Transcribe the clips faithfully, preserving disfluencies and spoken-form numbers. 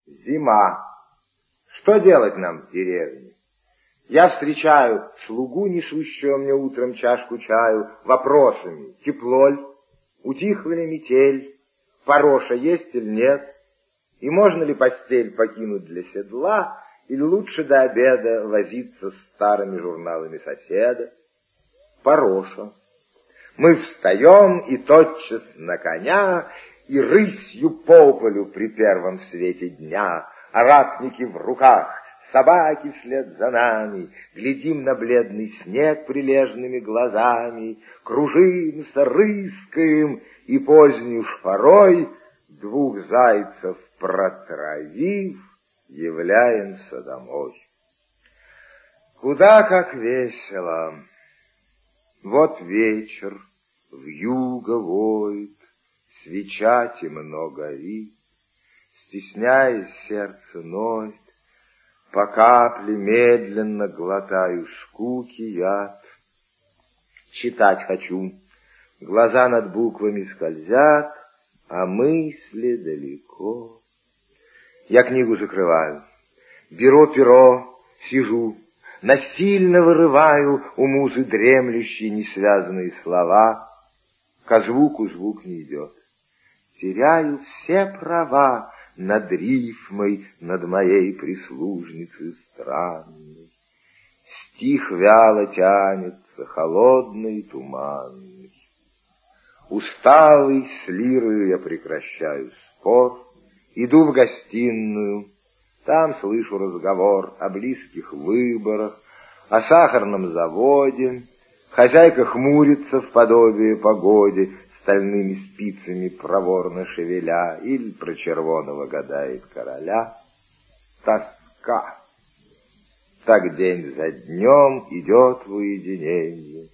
Зима. Что делать нам в деревне? Я встречаю слугу, несущего мне утром чашку чаю, вопросами: тепло ль, утихла ли метель, пороша есть или нет, и можно ли постель покинуть для седла, или лучше до обеда возиться с старыми журналами соседа. Пороша. Мы встаем и тотчас на коня, и рысью по полю при первом свете дня, аратники в руках, собаки вслед за нами, глядим на бледный снег прилежными глазами, кружимся, рыскаем, и поздней уж порой, двух зайцев протравив, являемся домой. Куда как весело! Вот вечер, вьюга воет, свеча темно горит, стесняясь, сердце ноет, по капле медленно глотаю скуки яд. Читать хочу, глаза над буквами скользят, а мысли далеко. Я книгу закрываю, беру перо, сижу, насильно вырываю у музы дремлющие несвязанные слова. Ко звуку звук не идет. Теряю все права над рифмой, над моей прислужницей странной. Стих вяло тянется, холодный, туманный. Усталый, с лирою я прекращаю спор, иду в гостиную. Там слышу разговор о близких выборах, о сахарном заводе. Хозяйка хмурится в подобие погоде, стальными спицами проворно шевеля, или про червоного гадает короля. Тоска. Так день за днем идет в уединенье.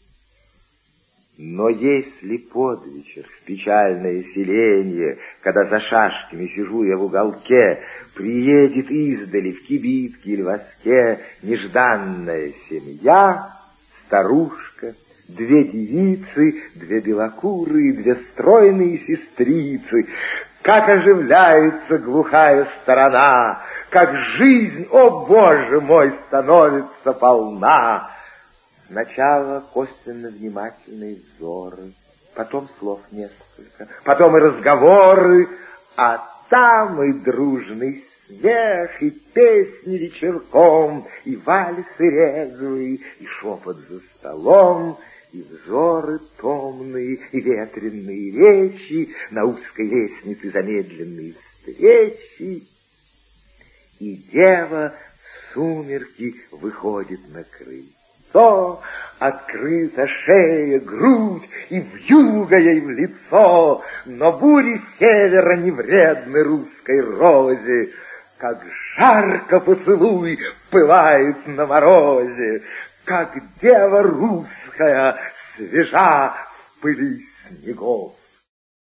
Но если под вечер в печальное селенье, когда за шашками сижу я в уголке, приедет издали в кибитке или воске нежданная семья, старушка, две девицы, две белокурые, две стройные сестрицы, как оживляется глухая сторона, как жизнь, о Боже мой, становится полна. Сначала косвенно внимательные взоры, потом слов несколько, потом и разговоры, а там и дружный смех, и песни вечерком, и вальсы резвые, и шепот за столом, и взоры томные, и ветреные речи, на узкой лестнице замедленные встречи. И дева в сумерки выходит на крыльцо, открыта шея, грудь, и вьюга ей в лицо, но бури севера не вредны русской розе, как жарко поцелуй пылает на морозе, как дева русская свежа в пыли снегов.